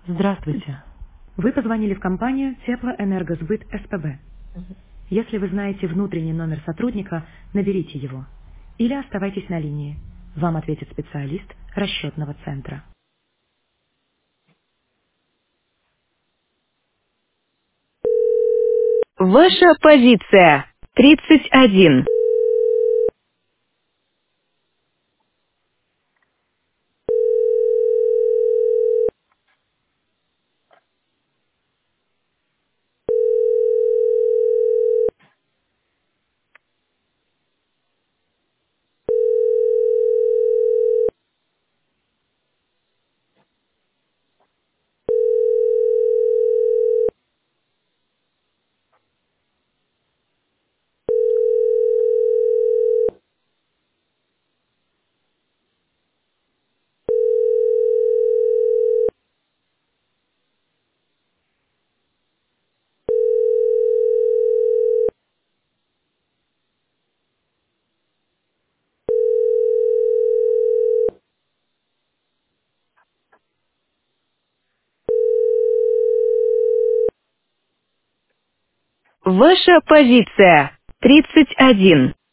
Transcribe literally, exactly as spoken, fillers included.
Здравствуйте. Вы позвонили в компанию Теплоэнергосбыт СПБ. Если вы знаете внутренний номер сотрудника, наберите его. Или оставайтесь на линии. Вам ответит специалист расчетного центра. Ваша позиция. тридцать один. Ваша позиция. тридцать один.